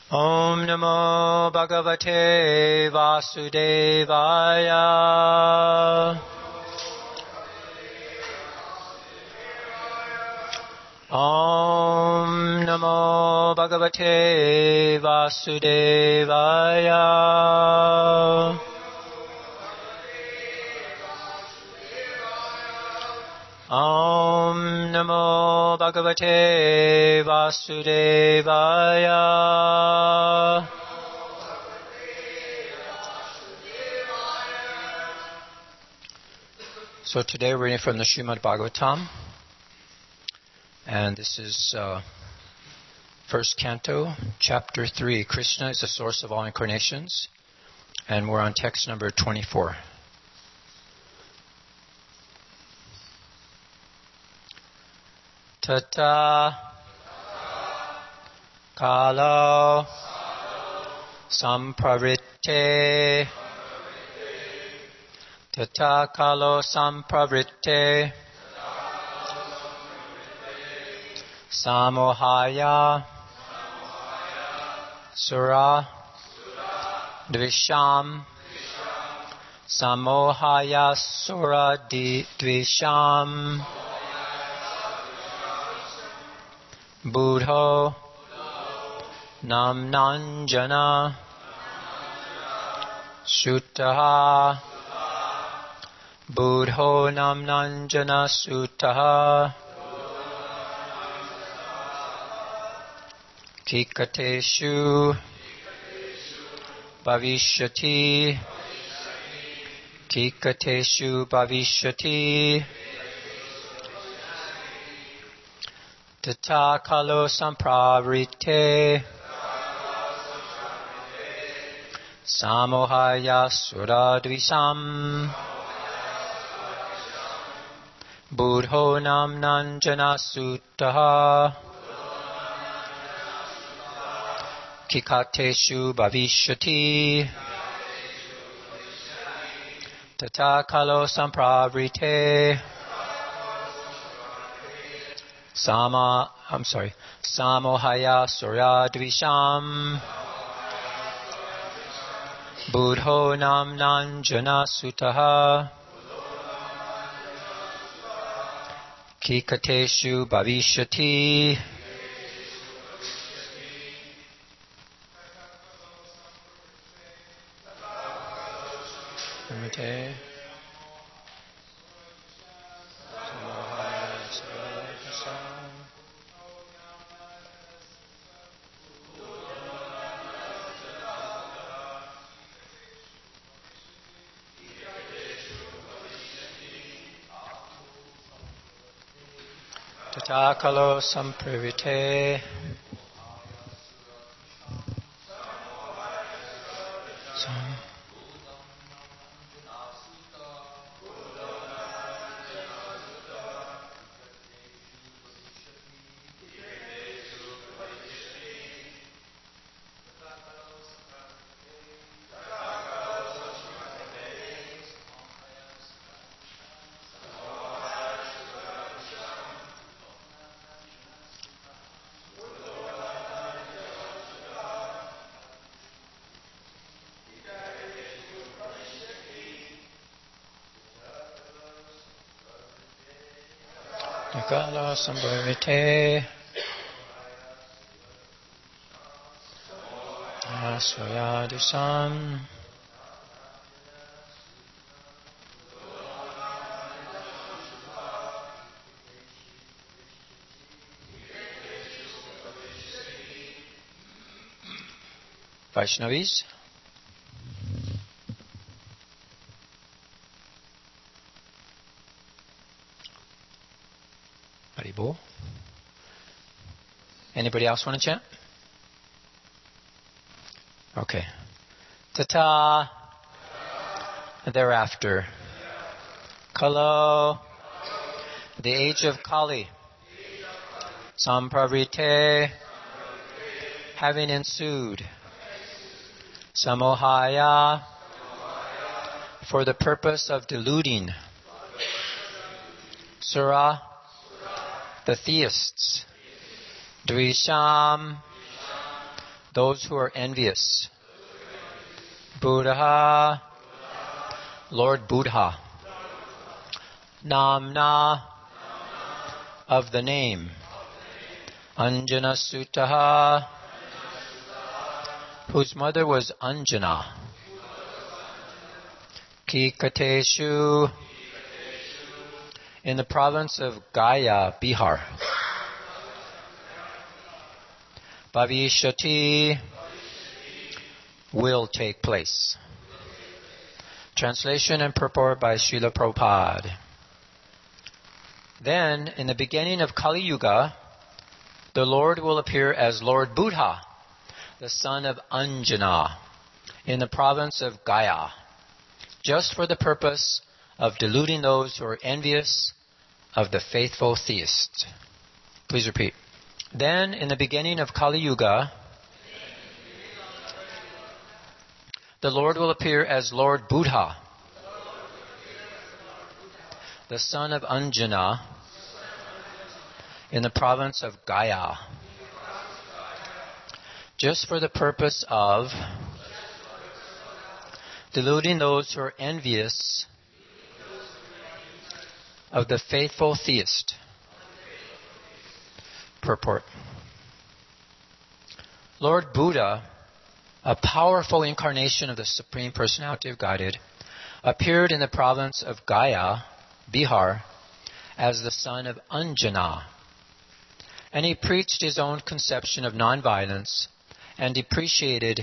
Om Namo Bhagavate Vasudevaya. Om Namo Bhagavate Vasudevaya. Om Namo Bhagavate Vasudevaya. So today we're reading from the Srimad Bhagavatam, and this is first canto, chapter 3. Krishna is the source of all incarnations, and we're on text number 24. Tata Kalo Sampravritte Tata Kalo Sampravritte Samohaya Sura Dvisham Samohaya Sura Dvisham Buddho Namnanjana Sutaha Buddho Namnanjana Sutaha Kikateshu Bhavishyati Kikateshu Bhavishyati Tata Kalo Sampravrite Samohaya Suradvisam Buddho Namnanjana Sutaha Kikateshu Bhavishyati Tata Kalo Sampravrite Samohaya Suradvisham Buddho Namnanjana Sutaha Kikateshu Bhavishyati. Tata Kalo Sampravite Kalo Sampravite Asvayadusam Vaishnavis. Haribol. Anybody else want to chant? Okay. Tata. Thereafter. Kalo. The age of Kali. Sampravrite. Having ensued. Samohaya. For the purpose of deluding. Sura. The theists. Dvisham. those who are envious. Buddha, Lord Buddha. Namna, of the name. Anjana Sutaha, whose mother was Anjana. Kikateshu, in the province of Gaya, Bihar. Bhavishati, will take place. Translation and purport by Srila Prabhupada. Then, in the beginning of Kali Yuga, the Lord will appear as Lord Buddha, the son of Anjana, in the province of Gaya, just for the purpose of deluding those who are envious of the faithful theists. Please repeat. Then, in the beginning of Kali Yuga, the Lord will appear as Lord Buddha, the son of Anjana, in the province of Gaya, just for the purpose of deluding those who are envious of the faithful theist. Purport. Lord Buddha, a powerful incarnation of the Supreme Personality of Godhead, appeared in the province of Gaya, Bihar, as the son of Anjana. And he preached his own conception of nonviolence and deprecated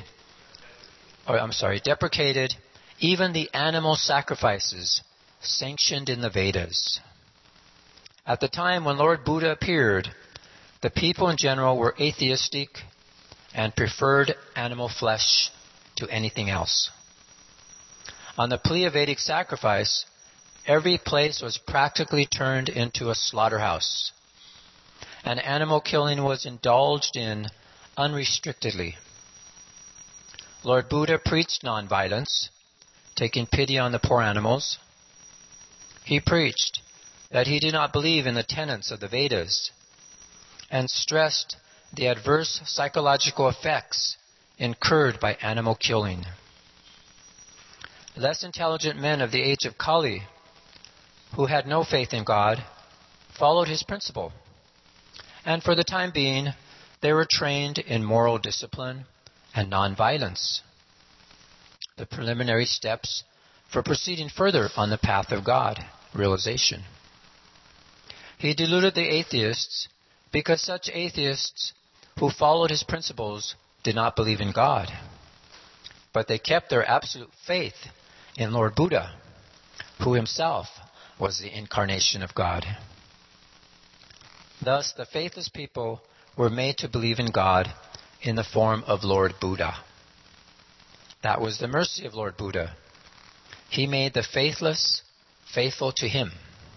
even the animal sacrifices sanctioned in the Vedas. At the time when Lord Buddha appeared, the people in general were atheistic and preferred animal flesh to anything else. On the plea of Vedic sacrifice, every place was practically turned into a slaughterhouse, and animal killing was indulged in unrestrictedly. Lord Buddha preached nonviolence, taking pity on the poor animals. He preached that he did not believe in the tenets of the Vedas and stressed the adverse psychological effects incurred by animal killing. Less intelligent men of the age of Kali, who had no faith in God, followed his principle, and for the time being, they were trained in moral discipline and nonviolence, the preliminary steps for proceeding further on the path of God, realization. He deluded the atheists because such atheists who followed his principles did not believe in God, but they kept their absolute faith in Lord Buddha, who himself was the incarnation of God. Thus, the faithless people were made to believe in God in the form of Lord Buddha. That was the mercy of Lord Buddha. He made the faithless faithful to him.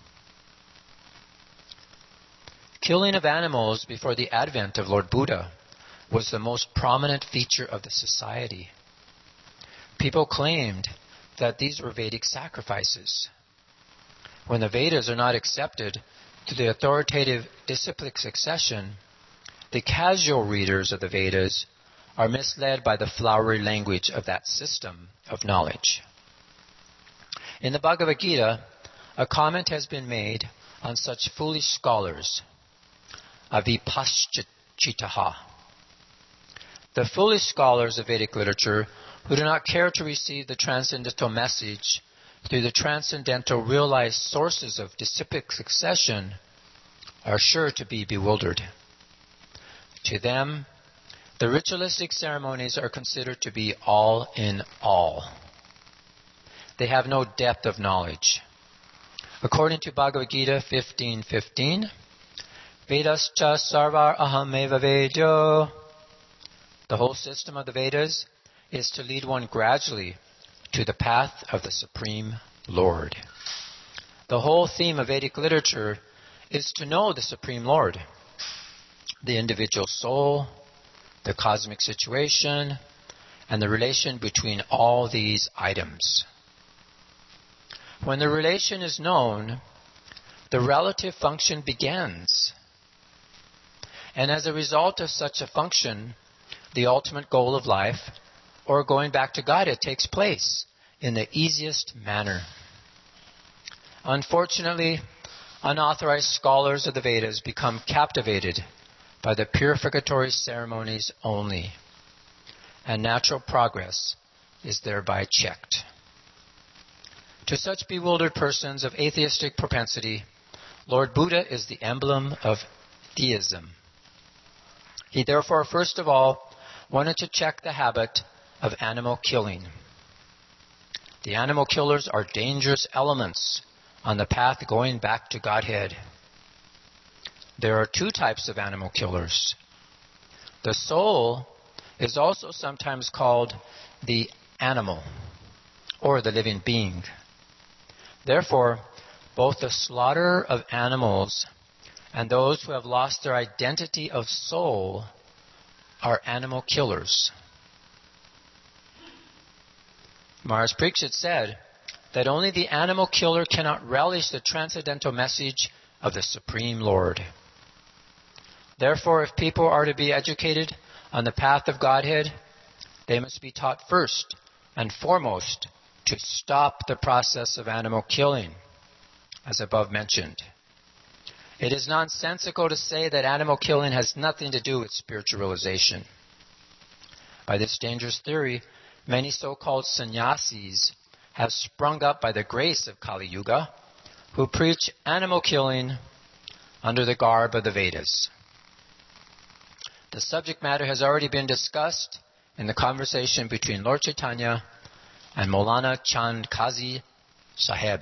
Killing of animals before the advent of Lord Buddha was the most prominent feature of the society. People claimed that these were Vedic sacrifices. When the Vedas are not accepted to the authoritative disciplic succession, the casual readers of the Vedas are misled by the flowery language of that system of knowledge. In the Bhagavad Gita, a comment has been made on such foolish scholars, avipaschitaha. The foolish scholars of Vedic literature who do not care to receive the transcendental message through the transcendental realized sources of disciplic succession are sure to be bewildered. To them, the ritualistic ceremonies are considered to be all in all. They have no depth of knowledge. According to Bhagavad Gita 15:15, Vedascha sarvar ahameva vedyo. The whole system of the Vedas is to lead one gradually to the path of the Supreme Lord. The whole theme of Vedic literature is to know the Supreme Lord, the individual soul, the cosmic situation, and the relation between all these items. When the relation is known, the relative function begins. And as a result of such a function, the ultimate goal of life, or going back to Godhead takes place in the easiest manner. Unfortunately, unauthorized scholars of the Vedas become captivated by the purificatory ceremonies only, and natural progress is thereby checked. To such bewildered persons of atheistic propensity, Lord Buddha is the emblem of theism. He therefore, first of all, wanted to check the habit of animal killing. The animal killers are dangerous elements on the path going back to Godhead. There are two types of animal killers. The soul is also sometimes called the animal, or the living being. Therefore, both the slaughter of animals and those who have lost their identity of soul are animal killers. Maharaj Parikshit said that only the animal killer cannot relish the transcendental message of the Supreme Lord. Therefore, if people are to be educated on the path of Godhead, they must be taught first and foremost to stop the process of animal killing, as above mentioned. It is nonsensical to say that animal killing has nothing to do with spiritual realization. By this dangerous theory, many so-called sannyasis have sprung up by the grace of Kali Yuga, who preach animal killing under the garb of the Vedas. The subject matter has already been discussed in the conversation between Lord Chaitanya and Maulana Chand Kazi Sahib.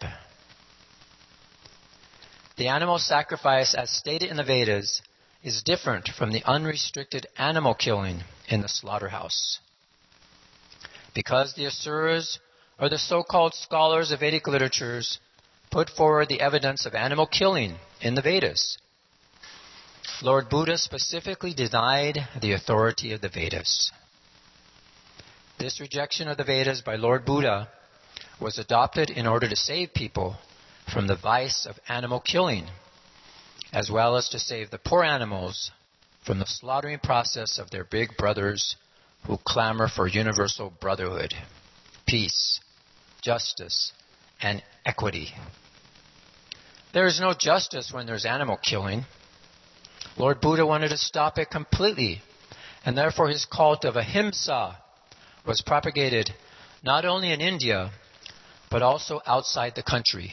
The animal sacrifice, as stated in the Vedas, is different from the unrestricted animal killing in the slaughterhouse. Because the Asuras, or the so-called scholars of Vedic literatures, put forward the evidence of animal killing in the Vedas, Lord Buddha specifically denied the authority of the Vedas. This rejection of the Vedas by Lord Buddha was adopted in order to save people from the vice of animal killing, as well as to save the poor animals from the slaughtering process of their big brothers who clamor for universal brotherhood, peace, justice, and equity. There is no justice when there's animal killing. Lord Buddha wanted to stop it completely, and therefore his cult of ahimsa was propagated not only in India, but also outside the country.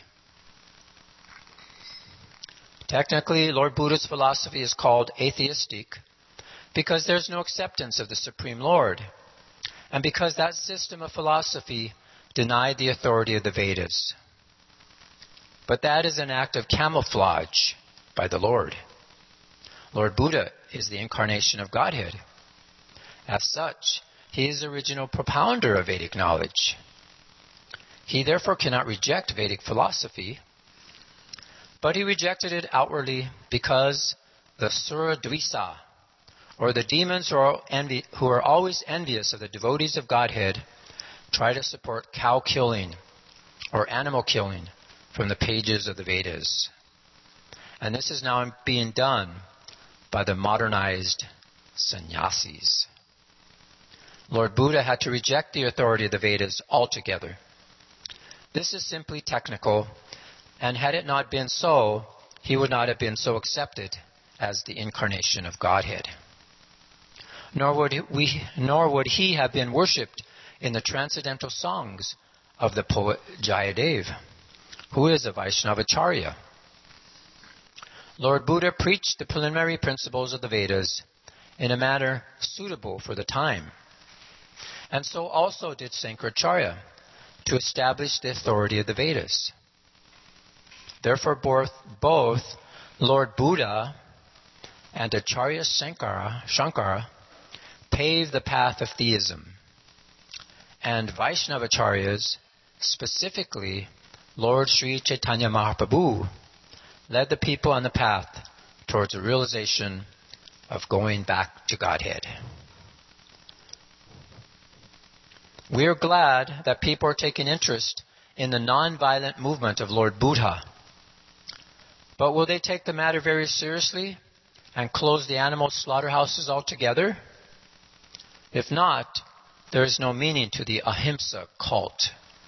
Technically, Lord Buddha's philosophy is called atheistic because there's no acceptance of the Supreme Lord, and because that system of philosophy denied the authority of the Vedas. But that is an act of camouflage by the Lord. Lord Buddha is the incarnation of Godhead. As such, he is the original propounder of Vedic knowledge. He therefore cannot reject Vedic philosophy, but he rejected it outwardly because the Sura Dvisa, or the demons who are always envious of the devotees of Godhead, try to support cow killing or animal killing from the pages of the Vedas. And this is now being done by the modernized sannyasis. Lord Buddha had to reject the authority of the Vedas altogether. This is simply technical, and had it not been so, he would not have been so accepted as the incarnation of Godhead. Nor would he have been worshipped in the transcendental songs of the poet Jayadev, who is a Vaishnavacharya. Lord Buddha preached the preliminary principles of the Vedas in a manner suitable for the time. And so also did Sankaracharya to establish the authority of the Vedas. Therefore, both Lord Buddha and Acharya Shankara paved the path of theism. And Vaishnavacharyas, specifically Lord Sri Chaitanya Mahaprabhu, led the people on the path towards the realization of going back to Godhead. We are glad that people are taking interest in the non-violent movement of Lord Buddha. But will they take the matter very seriously and close the animal slaughterhouses altogether? If not, there is no meaning to the Ahimsa cult.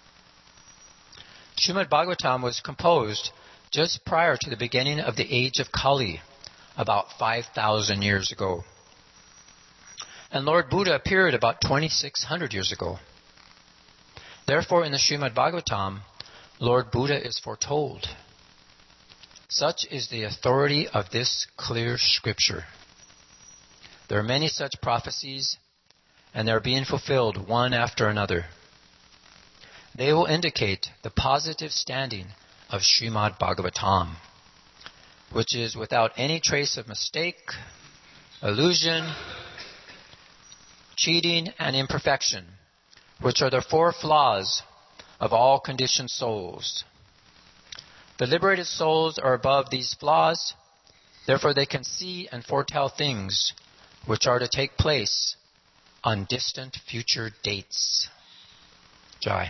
Srimad Bhagavatam was composed just prior to the beginning of the age of Kali, about 5,000 years ago. And Lord Buddha appeared about 2,600 years ago. Therefore, in the Srimad Bhagavatam, Lord Buddha is foretold. Such is the authority of this clear scripture. There are many such prophecies, and they are being fulfilled one after another. They will indicate the positive standing of Srimad Bhagavatam, which is without any trace of mistake, illusion, cheating, and imperfection, which are the four flaws of all conditioned souls. The liberated souls are above these flaws, therefore they can see and foretell things which are to take place on distant future dates. Jai.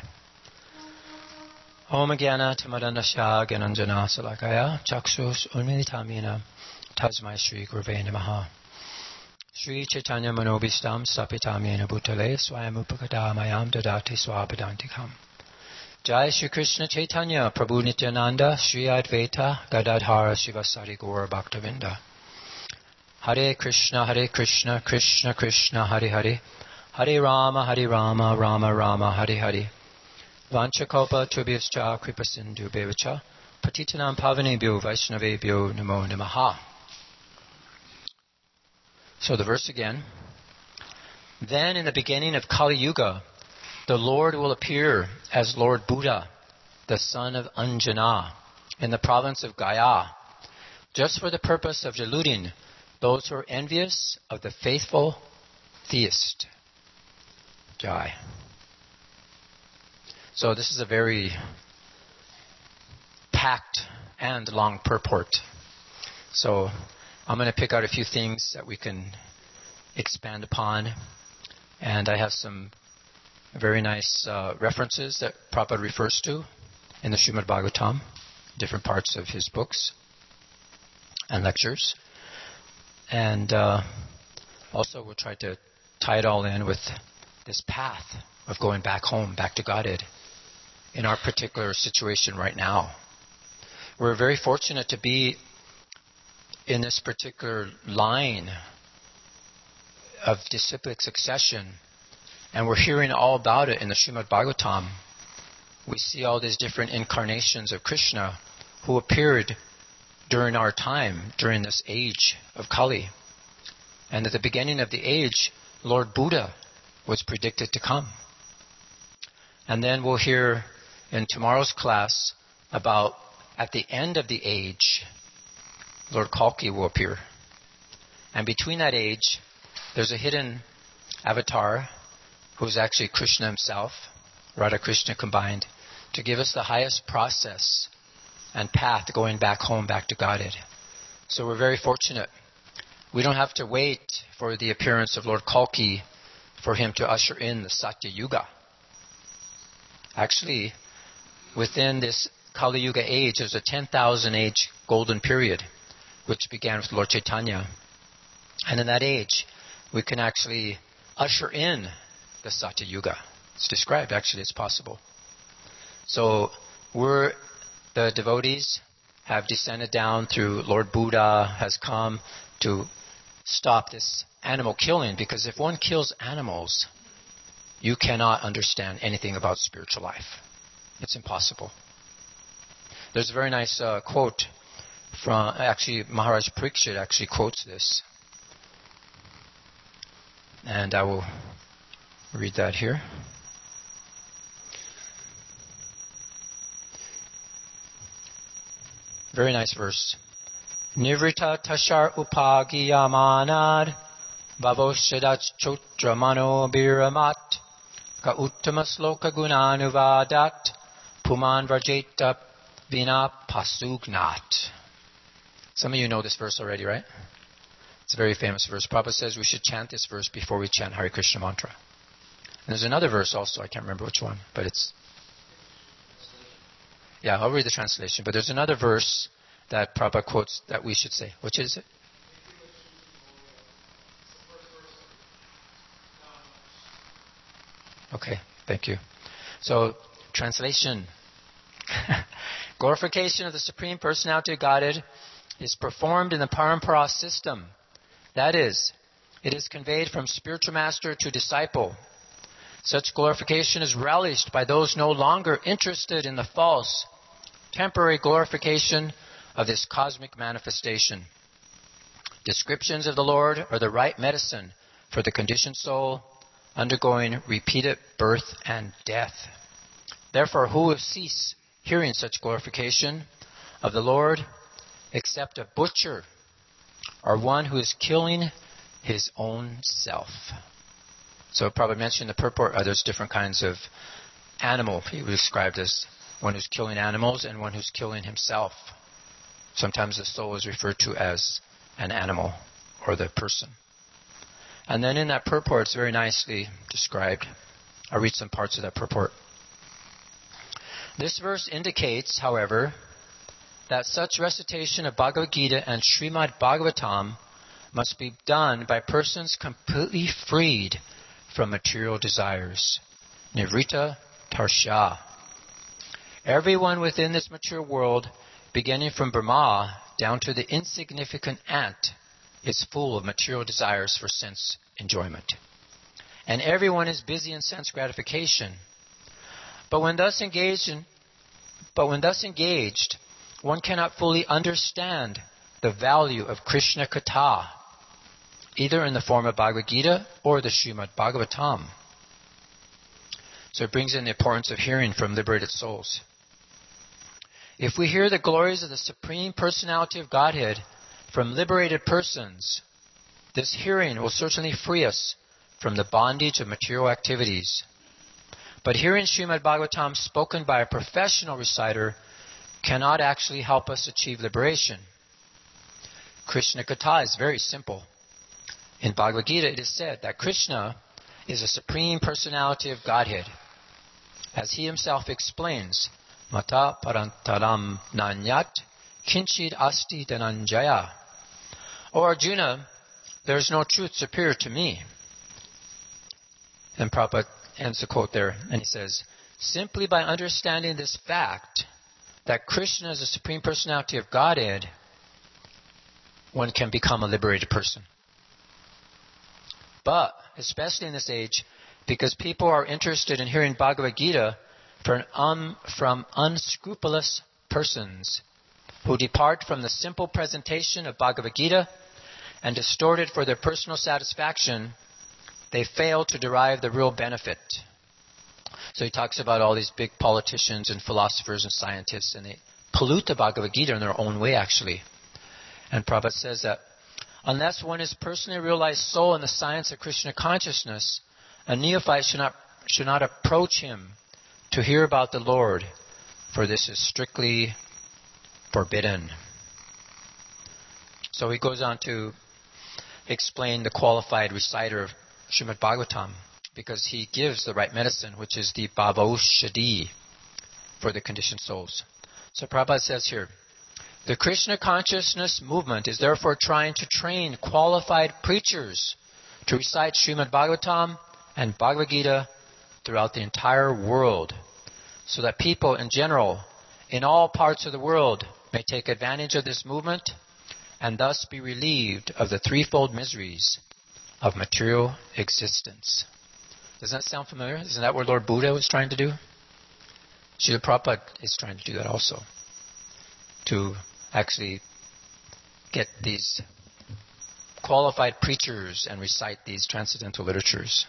Om Jnana Timadanasya Gyananjana Salakaya Chakshus Unmilitamina Tasmai Shri Gurve Namaha. Shri Chaitanya Manobhistam Sapitamena Bhutale Swayam Upakada Mayam Dadati Swapadantikam. Jai Shri Krishna Chaitanya Prabhu Nityananda Shri Advaita Gadadhara Shivasari Gaura Bhaktavinda. Hare Krishna Krishna Krishna Hare Hare Hare Rama Rama Rama Hare Hare. Vanchakopa Tubhyascha Kripasindu Bevacha Patitanam Pavanebhyo Vaishnavebhyo Namo Namaha. So the verse again. Then in the beginning of Kali Yuga, the Lord will appear as Lord Buddha, the son of Anjana, in the province of Gaya, just for the purpose of deluding those who are envious of the faithful theist. Jai. So this is a very packed and long purport. So I'm going to pick out a few things that we can expand upon. And I have some very nice references that Prabhupada refers to in the Srimad Bhagavatam, different parts of his books and lectures. And also we'll try to tie it all in with this path of going back home, back to Godhead, in our particular situation right now. We're very fortunate to be in this particular line of disciplic succession, and we're hearing all about it in the Srimad Bhagavatam. We see all these different incarnations of Krishna who appeared during our time, during this age of Kali. And at the beginning of the age, Lord Buddha was predicted to come. And then we'll hear in tomorrow's class about at the end of the age, Lord Kalki will appear. And between that age, there's a hidden avatar who's actually Krishna himself, Radha Krishna combined, to give us the highest process and path going back home, back to Godhead. So we're very fortunate. We don't have to wait for the appearance of Lord Kalki for him to usher in the Satya Yuga. Actually, within this Kali Yuga age, there's a 10,000 age golden period, which began with Lord Chaitanya. And in that age, we can actually usher in the Satya Yuga. It's described, actually, it's possible. So the devotees have descended down through Lord Buddha, has come to stop this animal killing, because if one kills animals, you cannot understand anything about spiritual life. It's impossible. There's a very nice quote from, actually, Maharaj Parikshit actually quotes this. And I will read that here. Very nice verse. Nivrita tashar upagiyamanad bhavoshadat chotra mano biramat ka uttama sloka gunanuvadat puman varjeta vina pasugnat. Some of you know this verse already, right? It's a very famous verse. Prabhupada says we should chant this verse before we chant Hare Krishna mantra. And there's another verse also, I can't remember which one, but it's... Yeah, I'll read the translation. But there's another verse that Prabhupada quotes that we should say. Which is it? Okay, thank you. So, translation. Glorification of the Supreme Personality of Godhead is performed in the Parampara system. That is, it is conveyed from spiritual master to disciple. Such glorification is relished by those no longer interested in the false, temporary glorification of this cosmic manifestation. Descriptions of the Lord are the right medicine for the conditioned soul undergoing repeated birth and death. Therefore, who will cease hearing such glorification of the Lord except a butcher or one who is killing his own self? So Prabhupada mentioned the purport. There's different kinds of animal. He was described as one who's killing animals and one who's killing himself. Sometimes the soul is referred to as an animal or the person. And then in that purport, it's very nicely described. I'll read some parts of that purport. This verse indicates, however, that such recitation of Bhagavad Gita and Srimad Bhagavatam must be done by persons completely freed from material desires. Nivritta Tarsha. Everyone within this material world, beginning from Brahma down to the insignificant ant, is full of material desires for sense enjoyment. And everyone is busy in sense gratification. But when thus engaged, one cannot fully understand the value of Krishna Katha, either in the form of Bhagavad Gita or the Srimad Bhagavatam. So it brings in the importance of hearing from liberated souls. If we hear the glories of the Supreme Personality of Godhead from liberated persons, this hearing will certainly free us from the bondage of material activities. But hearing Srimad Bhagavatam spoken by a professional reciter cannot actually help us achieve liberation. Krishna Katha is very simple. In Bhagavad Gita it is said that Krishna is the Supreme Personality of Godhead. As he himself explains, Mata Parantaram Nanyat Kinchid Asti Dhananjaya. O Arjuna, there is no truth superior to me. And Prabhupada ends the quote there, and he says, simply by understanding this fact, that Krishna is the Supreme Personality of Godhead, one can become a liberated person. But, especially in this age, because people are interested in hearing Bhagavad Gita from unscrupulous persons who depart from the simple presentation of Bhagavad Gita and distort it for their personal satisfaction, they fail to derive the real benefit. So he talks about all these big politicians and philosophers and scientists, and they pollute the Bhagavad Gita in their own way, actually. And Prabhupada says that unless one is personally realized soul in the science of Krishna consciousness, a neophyte should not approach him to hear about the Lord, for this is strictly forbidden. So he goes on to explain the qualified reciter of Srimad Bhagavatam, because he gives the right medicine, which is the Bhavaushadhi for the conditioned souls. So Prabhupada says here, the Krishna consciousness movement is therefore trying to train qualified preachers to recite Srimad Bhagavatam and Bhagavad Gita throughout the entire world, so that people in general, in all parts of the world, may take advantage of this movement and thus be relieved of the threefold miseries of material existence. Doesn't that sound familiar? Isn't that what Lord Buddha was trying to do? Srila Prabhupada is trying to do that also, to actually get these qualified preachers and recite these transcendental literatures.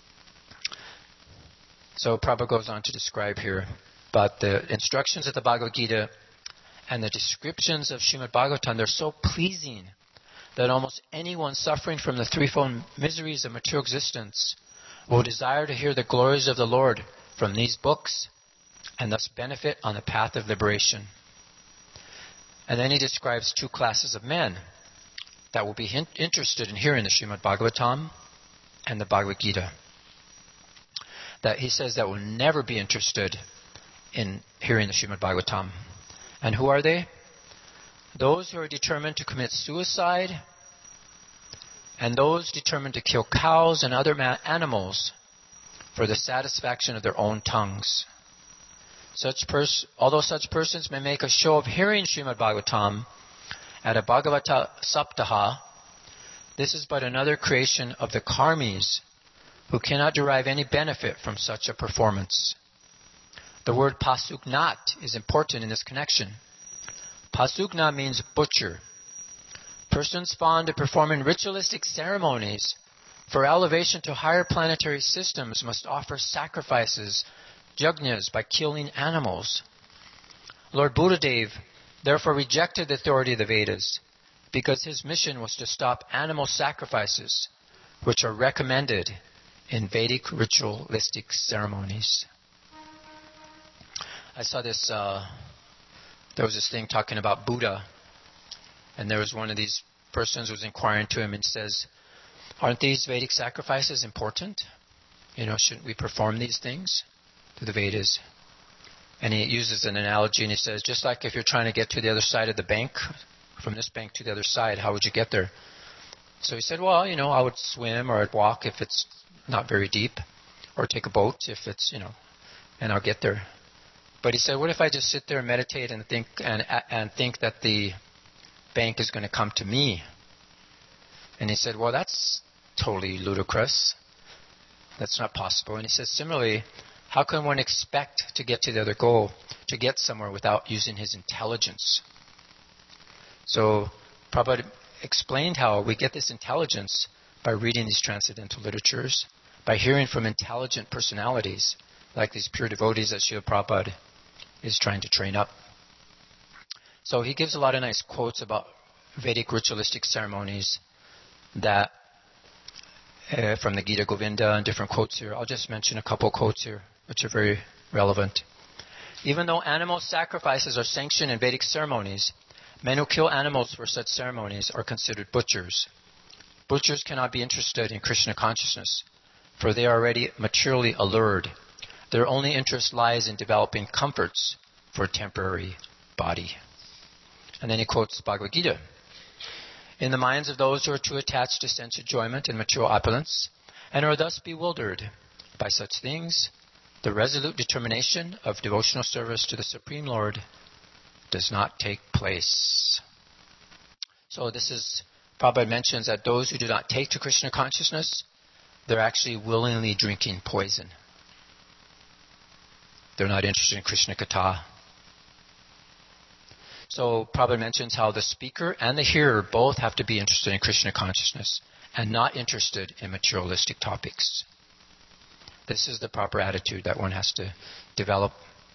So Prabhupada goes on to describe here about the instructions of the Bhagavad Gita and the descriptions of Srimad Bhagavatam. They're so pleasing that almost anyone suffering from the threefold miseries of material existence will desire to hear the glories of the Lord from these books and thus benefit on the path of liberation. And then he describes two classes of men that will be interested in hearing the Srimad Bhagavatam and the Bhagavad Gita. That he says that will never be interested in hearing the Srimad Bhagavatam. And who are they? Those who are determined to commit suicide, and those determined to kill cows and other animals for the satisfaction of their own tongues. Although such persons may make a show of hearing Srimad Bhagavatam at a Bhagavata Saptaha, this is but another creation of the karmis who cannot derive any benefit from such a performance. The word pasugnat is important in this connection. Pasugna means butcher. Persons fond of performing ritualistic ceremonies for elevation to higher planetary systems must offer sacrifices, yajnas, by killing animals. Lord Buddhadev therefore rejected the authority of the Vedas because his mission was to stop animal sacrifices, which are recommended in Vedic ritualistic ceremonies. I saw this, there was this thing talking about Buddha, and there was one of these persons who was inquiring to him and says, aren't these Vedic sacrifices important? Shouldn't we perform these things to the Vedas? And he uses an analogy and he says, just like if you're trying to get to the other side of the bank, from this bank to the other side, how would you get there? So he said, well, I would swim or I'd walk if it's not very deep, or take a boat if it's, and I'll get there. But he said, what if I just sit there and meditate and think that the bank is going to come to me? And he said, well, that's totally ludicrous. That's not possible. And he says, similarly, how can one expect to get to the other goal, to get somewhere without using his intelligence? So Prabhupada explained how we get this intelligence by reading these transcendental literatures, by hearing from intelligent personalities like these pure devotees that Srila Prabhupada is trying to train up. So he gives a lot of nice quotes about Vedic ritualistic ceremonies that from the Gita Govinda and different quotes here. I'll just mention a couple quotes here which are very relevant. Even though animal sacrifices are sanctioned in Vedic ceremonies, men who kill animals for such ceremonies are considered butchers. Butchers cannot be interested in Krishna consciousness, for they are already materially allured. Their only interest lies in developing comforts for a temporary body. And then he quotes Bhagavad Gita. In the minds of those who are too attached to sense enjoyment and material opulence, and are thus bewildered by such things, the resolute determination of devotional service to the Supreme Lord does not take place. So this is, Prabhupada mentions that those who do not take to Krishna consciousness, they're actually willingly drinking poison. They're not interested in Krishna Katha. So Prabhupada mentions how the speaker and the hearer both have to be interested in Krishna consciousness and not interested in materialistic topics. This is the proper attitude that one has to develop.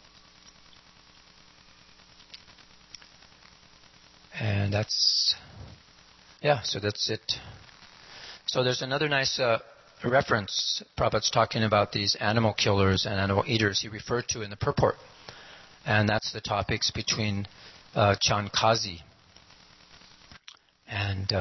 And that's it. So there's another nice reference. Prabhupada's talking about these animal killers and animal eaters he referred to in the purport. And that's the topics between Chankazi and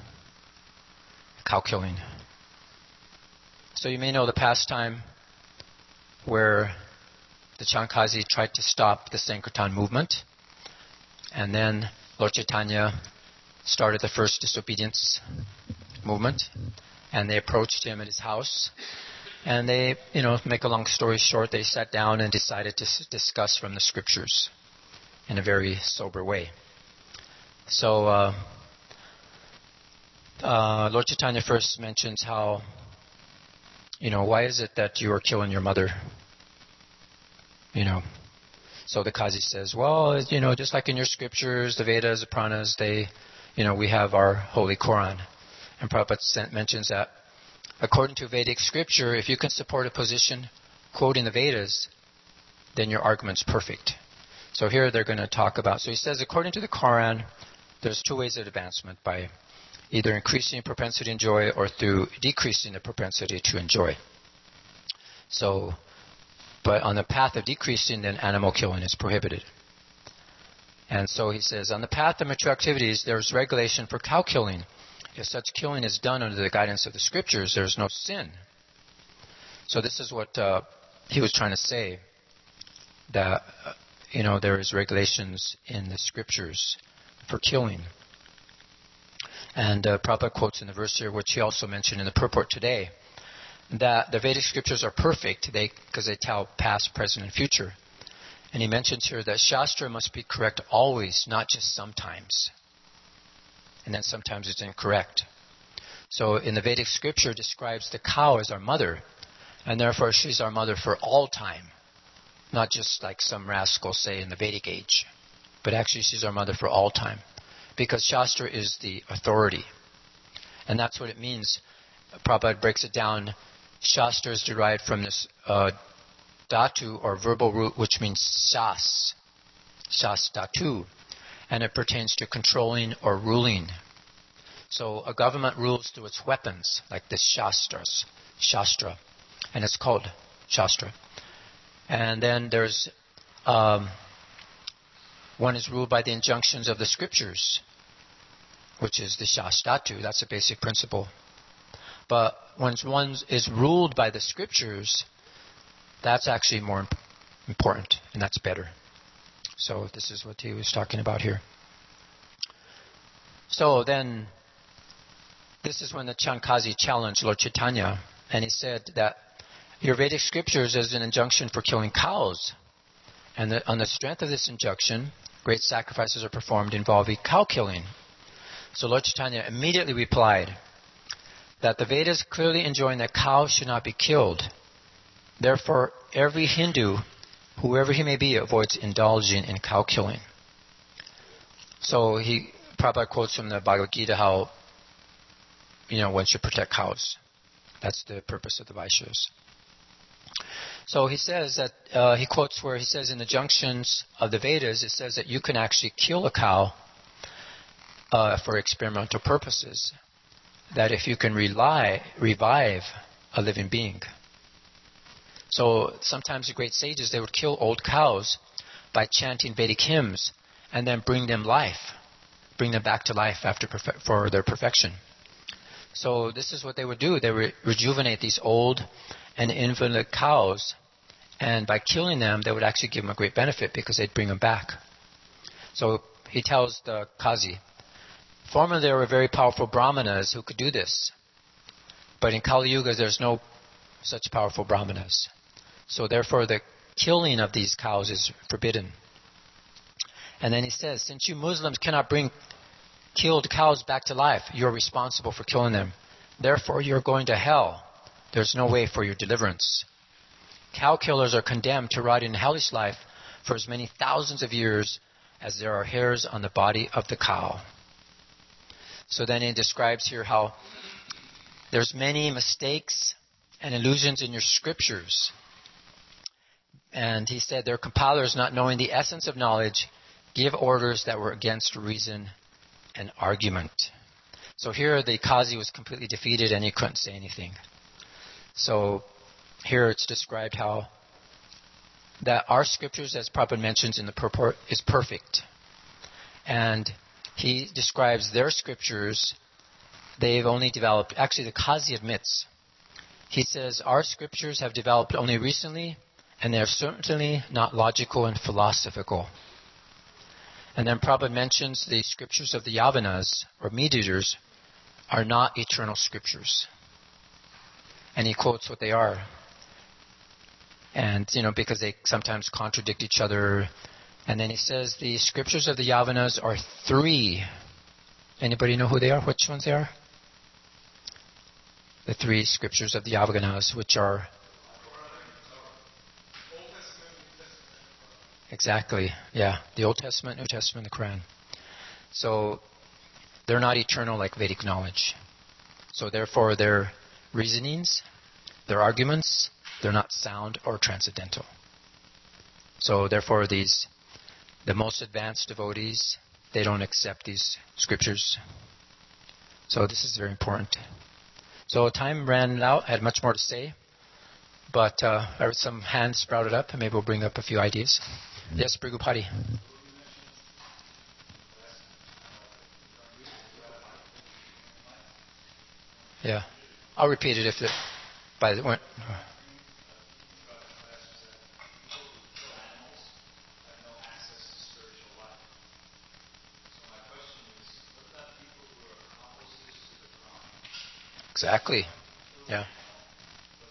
cow killing. So you may know the pastime where the Chankazi tried to stop the Sankirtan movement, and then Lord Chaitanya started the first disobedience movement, and they approached him at his house, and they, make a long story short, they sat down and decided to discuss from the scriptures in a very sober way. So Lord Chaitanya first mentions how, why is it that you are killing your mother? So the Kazi says, well, just like in your scriptures, the Vedas, the Puranas, we have our holy Quran. And Prabhupada mentions that according to Vedic scripture, if you can support a position quoting the Vedas, then your argument's perfect. So here they're going to talk about, so he says, according to the Quran, there's two ways of advancement, by either increasing propensity to enjoy or through decreasing the propensity to enjoy. So, but on the path of decreasing, then animal killing is prohibited. And so he says, on the path of mature activities, there's regulation for cow killing. If such killing is done under the guidance of the scriptures, there's no sin. So this is what he was trying to say, that, there is regulations in the scriptures for killing. And Prabhupada quotes in the verse here, which he also mentioned in the purport today, that the Vedic scriptures are perfect because they tell past, present, and future. And he mentions here that Shastra must be correct always, not just sometimes. And then sometimes it's incorrect. So in the Vedic scripture, it describes the cow as our mother, and therefore she's our mother for all time. Not just like some rascals say in the Vedic age, but actually she's our mother for all time. Because Shastra is the authority. And that's what it means. Prabhupada breaks it down. Shastra is derived from this dhatu or verbal root, which means shas, dhatu, and it pertains to controlling or ruling. So a government rules through its weapons, like the shastra, and it's called Shastra. And then there's one is ruled by the injunctions of the scriptures, which is the shasdhatu. That's a basic principle. But once one is ruled by the scriptures, that's actually more important, and that's better. So this is what he was talking about here. So then, this is when the Chankazi challenged Lord Chaitanya, and he said that your Vedic scriptures is an injunction for killing cows. And on the strength of this injunction, great sacrifices are performed involving cow killing. So Lord Chaitanya immediately replied that the Vedas clearly enjoin that cows should not be killed. Therefore, every Hindu, whoever he may be, avoids indulging in cow killing. So Prabhupada quotes from the Bhagavad Gita how, one should protect cows. That's the purpose of the Vaishyas. So he says that, he quotes where he says in the junctions of the Vedas, it says that you can actually kill a cow for experimental purposes. That if you can revive a living being. So sometimes the great sages, they would kill old cows by chanting Vedic hymns and then bring them back to life for their perfection. So this is what they would do. They would rejuvenate these old and invalid cows, and by killing them, they would actually give them a great benefit because they'd bring them back. So he tells the Kazi, formerly there were very powerful brahmanas who could do this, but in Kali Yuga there's no such powerful brahmanas. So therefore the killing of these cows is forbidden. And then he says, since you Muslims cannot bring killed cows back to life, you're responsible for killing them. Therefore you're going to hell. There's no way for your deliverance. Cow killers are condemned to rot in hellish life for as many thousands of years as there are hairs on the body of the cow. So then he describes here how there's many mistakes and illusions in your scriptures. And he said their compilers, not knowing the essence of knowledge, give orders that were against reason and argument. So here the Kazi was completely defeated and he couldn't say anything. So here it's described how that our scriptures, as Prabhupada mentions in the purport, is perfect. And he describes their scriptures, they've only developed, actually the Kazi admits, he says our scriptures have developed only recently and they're certainly not logical and philosophical. And then Prabhupada mentions the scriptures of the Yavanas, or meat-eaters, are not eternal scriptures. And he quotes what they are. And, because they sometimes contradict each other. And then he says the scriptures of the Yavanas are 3. Anybody know who they are? Which ones they are? The 3 scriptures of the Yavanas, which are... Exactly, yeah. The Old Testament, New Testament, the Quran. So they're not eternal like Vedic knowledge. So therefore their reasonings, their arguments, they're not sound or transcendental. So therefore the most advanced devotees, they don't accept these scriptures. So this is very important. So time ran out. I had much more to say. But some hands sprouted up, and maybe we'll bring up a few ideas. Yes, Brigupati. Yeah. I'll repeat it if it... By the way... Exactly. Yeah.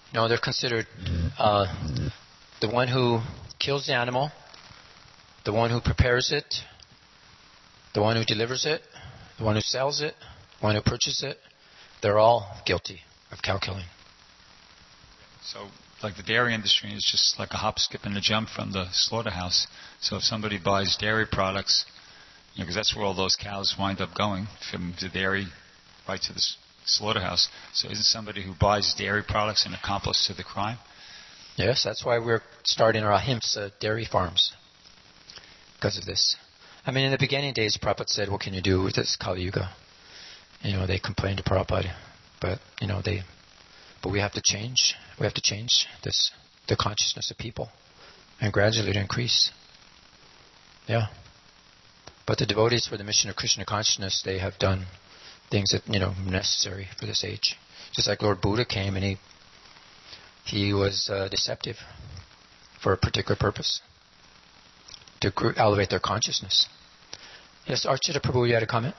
No, they're considered the one who kills the animal, the one who prepares it, the one who delivers it, the one who sells it, the one who purchases it. They're all guilty of cow killing. So, like the dairy industry is just like a hop, skip, and a jump from the slaughterhouse. So if somebody buys dairy products, because that's where all those cows wind up going, from the dairy right to the slaughterhouse. So isn't somebody who buys dairy products an accomplice to the crime? Yes, that's why we're starting our ahimsa dairy farms. Because of this. I mean, in the beginning days, Prabhupada said, what can you do with this Kali Yuga? They complained to Prabhupada. But, but we have to change. We have to change the consciousness of people. And gradually to increase. Yeah. But the devotees for the mission of Krishna consciousness, they have done things that, necessary for this age. Just like Lord Buddha came and he was deceptive for a particular purpose. To elevate their consciousness. Yes, Archita Prabhu, you had a comment?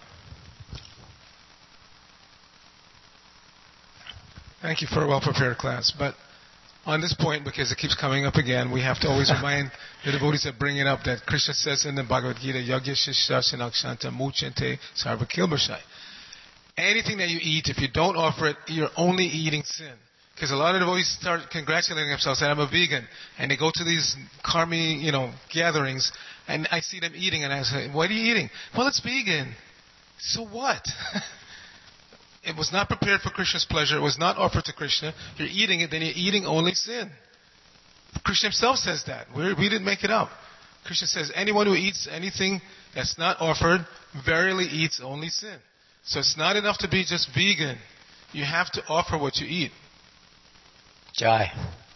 Thank you for a well-prepared class. But on this point, because it keeps coming up again, we have to always remind the devotees that bring it up that Krishna says in the Bhagavad Gita, Yagya Shishya Sinakshanta Muchante Sarva Kilbashai. Anything that you eat, if you don't offer it, you're only eating sin. Because a lot of devotees start congratulating themselves that I'm a vegan. And they go to these karmi, gatherings, and I see them eating, and I say, what are you eating? Well, it's vegan. So what? It was not prepared for Krishna's pleasure. It was not offered to Krishna. You're eating it, then you're eating only sin. Krishna himself says that. We didn't make it up. Krishna says, anyone who eats anything that's not offered, verily eats only sin. So it's not enough to be just vegan. You have to offer what you eat. Jai.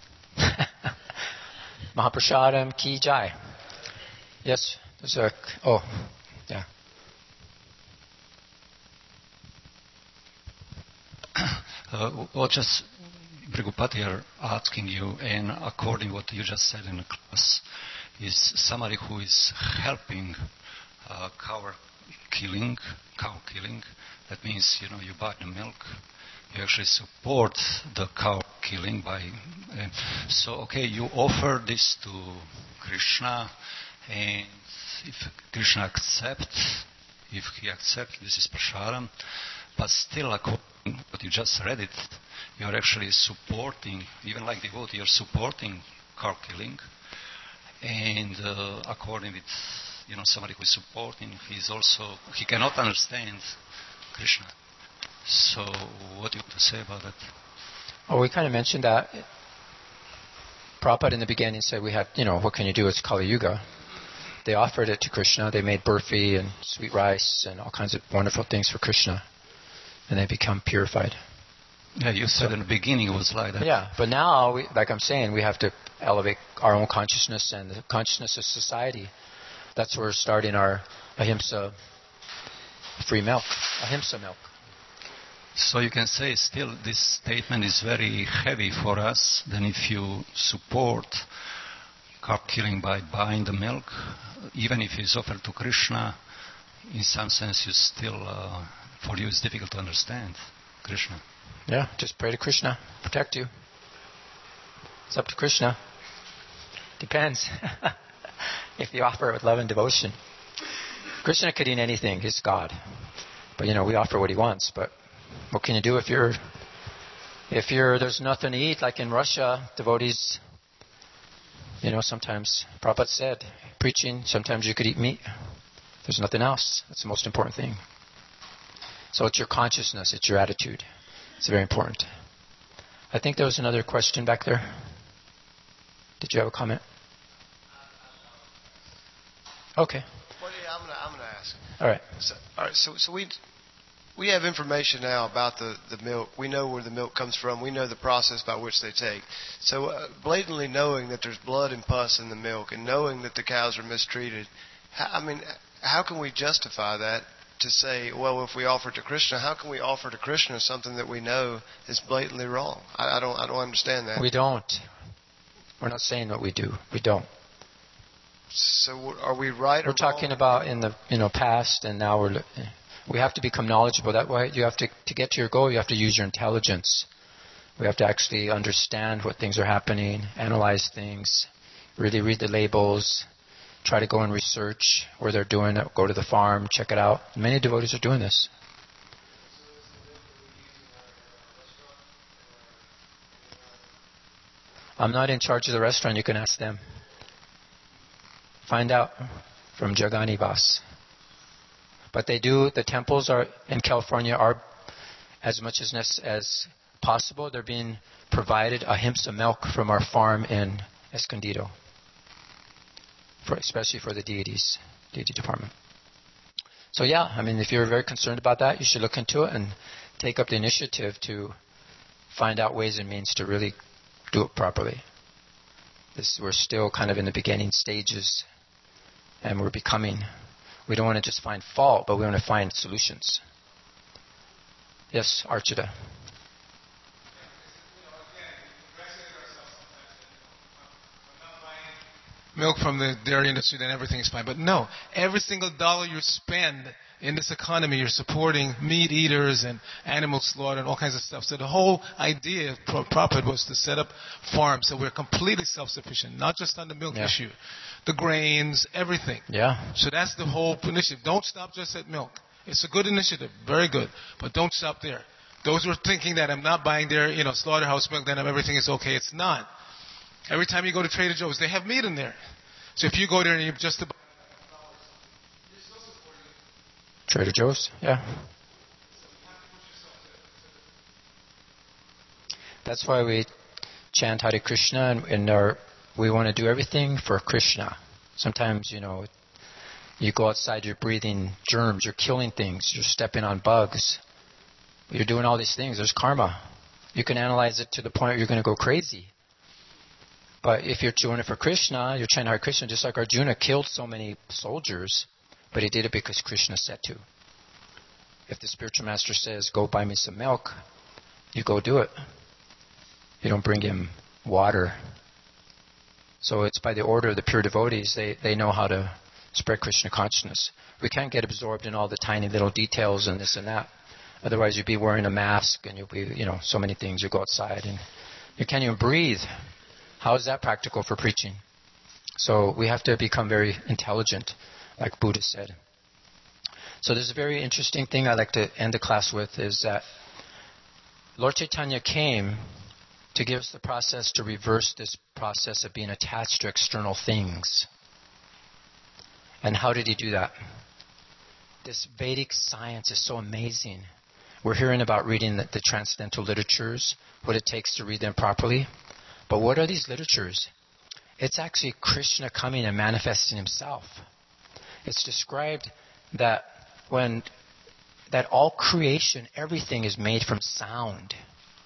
Mahaprasadam ki jai. Yes, there's a... Oh, yeah. Well, just Brigupati are asking you, and according to what you just said in the class, is somebody who is helping cow killing. That means, you buy the milk, you actually support the cow killing by... you offer this to Krishna, and if Krishna accepts, this is prasadam, but still, according to what you just read it, you're actually supporting, even like devotee, you're supporting cow killing, and according with, somebody who is supporting, he cannot understand Krishna. So, what do you have to say about that? Oh, we kind of mentioned that. Prabhupada in the beginning said we had, what can you do? It's Kali Yuga. They offered it to Krishna. They made burfi and sweet rice and all kinds of wonderful things for Krishna. And they become purified. Yeah, you said in the beginning it was like that. Yeah, but now, like I'm saying, we have to elevate our own consciousness and the consciousness of society. That's where we're starting our ahimsa free milk, ahimsa milk. So you can say still this statement is very heavy for us. Then if you support cow killing by buying the milk, even if it's offered to Krishna, in some sense you still, for you it's difficult to understand Krishna. Yeah, just pray to Krishna, protect you. It's up to Krishna. Depends. If you offer it with love and devotion. Krishna could eat anything, he's God. But we offer what he wants, but what can you do if there's nothing to eat, like in Russia, devotees, sometimes, Prabhupada said, preaching, sometimes you could eat meat. There's nothing else. That's the most important thing. So it's your consciousness, it's your attitude. It's very important. I think there was another question back there. Did you have a comment? Okay. Well, yeah, I'm going to ask. All right. So we have information now about the milk. We know where the milk comes from. We know the process by which they take. So blatantly knowing that there's blood and pus in the milk and knowing that the cows are mistreated, how can we justify that to say, well, if we offer to Krishna, how can we offer to Krishna something that we know is blatantly wrong? I don't understand that. We don't. We're not saying what we do. We don't. So are we right or We're talking about in the past, and now we have to become knowledgeable. That way, you have to get to your goal, you have to use your intelligence. We have to actually understand what things are happening, analyze things, really read the labels, try to go and research where they're doing it, go to the farm, check it out. Many devotees are doing this. I'm not in charge of the restaurant. You can ask them. Find out from Jagani Vas. But they do, the temples are in California are as much as possible. They're being provided ahimsa milk from our farm in Escondido, especially for the deity department. So yeah, I mean, if you're very concerned about that, you should look into it and take up the initiative to find out ways and means to really do it properly. We're still kind of in the beginning stages, and we're becoming. We don't want to just find fault, but we want to find solutions. Yes, Archita. Milk from the dairy industry, then everything is fine. But no, every single dollar you spend in this economy, you're supporting meat eaters and animal slaughter and all kinds of stuff. So the whole idea of Prabhupada was to set up farms so we're completely self-sufficient, not just on the milk issue. The grains, everything. Yeah. So that's the whole initiative. Don't stop just at milk. It's a good initiative, very good, but don't stop there. Those who are thinking that I'm not buying their, slaughterhouse milk, then everything is okay. It's not. Every time you go to Trader Joe's, they have meat in there. So if you go there and you just about Trader Joe's, yeah. That's why we chant Hare Krishna, and we want to do everything for Krishna. Sometimes, you go outside, you're breathing germs, you're killing things, you're stepping on bugs, you're doing all these things. There's karma. You can analyze it to the point where you're going to go crazy. But if you're doing it for Krishna, you're chanting Hare Krishna, just like Arjuna killed so many soldiers, but he did it because Krishna said to. If the spiritual master says, go buy me some milk, you go do it. You don't bring him water. So it's by the order of the pure devotees. They know how to spread Krishna consciousness. We can't get absorbed in all the tiny little details and this and that. Otherwise you'd be wearing a mask and you'll be, so many things. You go outside and you can't even breathe. How is that practical for preaching? So we have to become very intelligent, like Buddha said. So there's a very interesting thing I'd like to end the class with is that Lord Chaitanya came to give us the process to reverse this process of being attached to external things. And how did he do that? This Vedic science is so amazing. We're hearing about reading the transcendental literatures, what it takes to read them properly. But what are these literatures? It's actually Krishna coming and manifesting himself. It's described that all creation, everything is made from sound.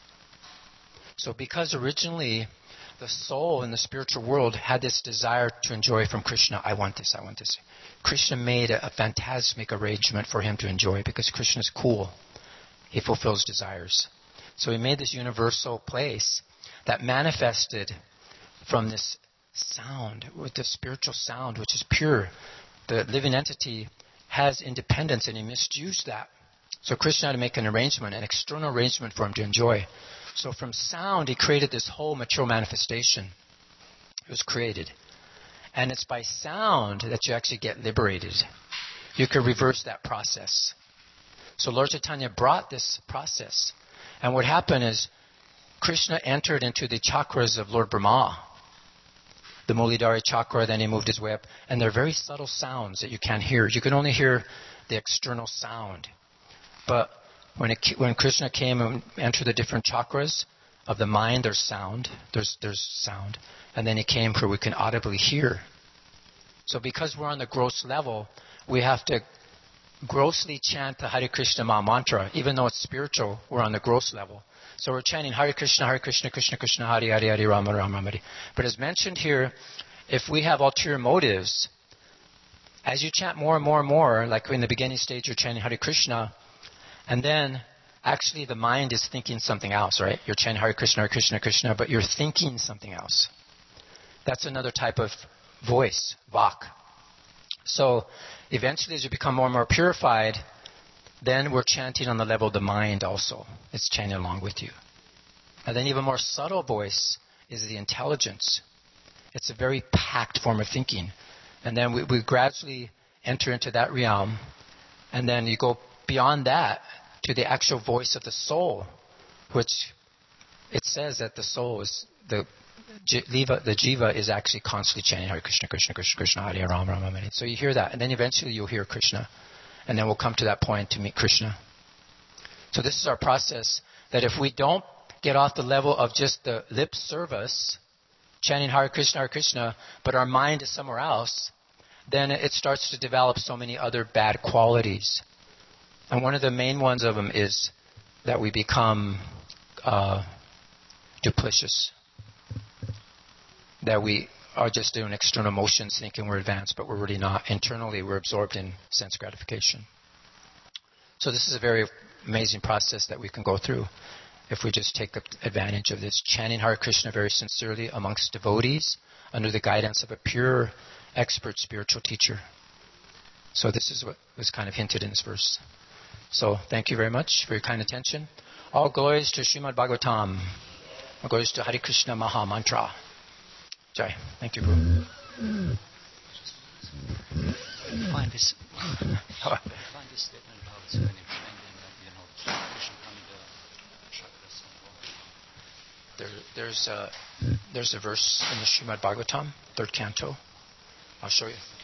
So because originally the soul in the spiritual world had this desire to enjoy from Krishna, I want this, I want this. Krishna made a phantasmic arrangement for him to enjoy because Krishna is cool. He fulfills desires. So he made this universal place that manifested from this sound, with the spiritual sound, which is pure. The living entity has independence, and he misused that. So Krishna had to make an arrangement, an external arrangement for him to enjoy. So from sound, he created this whole material manifestation. It was created. And it's by sound that you actually get liberated. You can reverse that process. So Lord Chaitanya brought this process. And what happened is, Krishna entered into the chakras of Lord Brahma, the Muladhara chakra, then he moved his way up. And they're very subtle sounds that you can't hear. You can only hear the external sound. But when Krishna came and entered the different chakras of the mind, there's sound. There's sound. And then he came where we can audibly hear. So because we're on the gross level, we have to grossly chant the Hare Krishna Maha Mantra. Even though it's spiritual, we're on the gross level. So we're chanting Hare Krishna, Krishna Krishna, Hare Hare, Hare Rama, Rama Hare. But as mentioned here, if we have ulterior motives, as you chant more and more and more, like in the beginning stage you're chanting Hare Krishna, and then actually the mind is thinking something else, right? You're chanting Hare Krishna, Krishna, but you're thinking something else. That's another type of voice, vak. So eventually as you become more and more purified, then we're chanting on the level of the mind also. It's chanting along with you. And then even more subtle voice is the intelligence. It's a very packed form of thinking. And then we gradually enter into that realm. And then you go beyond that to the actual voice of the soul, which it says that the soul is, the jiva is actually constantly chanting Hare Krishna, Krishna, Krishna, Krishna, Hare Rama, Rama, Hare. So you hear that. And then eventually you'll hear Krishna. And then we'll come to that point to meet Krishna. So this is our process, that if we don't get off the level of just the lip service, chanting Hare Krishna, but our mind is somewhere else, then it starts to develop so many other bad qualities. And one of the main ones of them is that we become duplicitous. That we are just doing external motions thinking we're advanced, but we're really not. Internally, we're absorbed in sense gratification. So this is a very amazing process that we can go through if we just take advantage of this. Chanting Hare Krishna very sincerely amongst devotees under the guidance of a pure, expert spiritual teacher. So this is what was kind of hinted in this verse. So thank you very much for your kind attention. All glories to Srimad Bhagavatam. All glories to Hare Krishna Maha Mantra. Jai. Thank you, Guru. Find this statement about when you're Krishna coming the chakras. There's a verse in the Srimad Bhagavatam, 3rd canto. I'll show you.